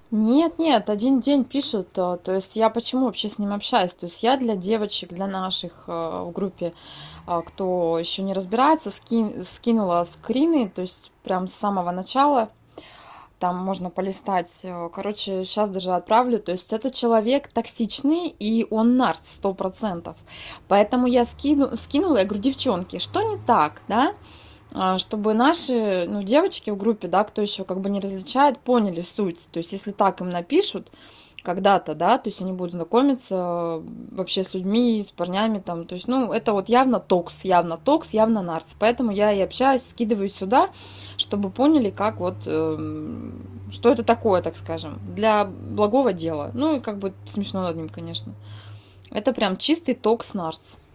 Нет, нет, один день пишет. То есть я почему вообще с ним общаюсь? То есть я для девочек, для наших в группе, кто еще не разбирается, скинула скрины, то есть прям с самого начала. Там можно полистать. Короче, сейчас даже отправлю. То есть это человек токсичный, и он нарц 100%. Поэтому я скинула, я говорю, девчонки, что не так, да? Чтобы наши, ну, девочки в группе, да, кто еще как бы не различает, поняли суть. То есть если так им напишут когда-то, да, то есть они будут знакомиться вообще с людьми, с парнями там, то есть, ну, это вот явно токс, явно нарц. Поэтому я и общаюсь, скидываю сюда, чтобы поняли, как вот, что это такое, так скажем, для благого дела. Ну, и как бы смешно над ним, конечно. Это прям чистый токс нарц.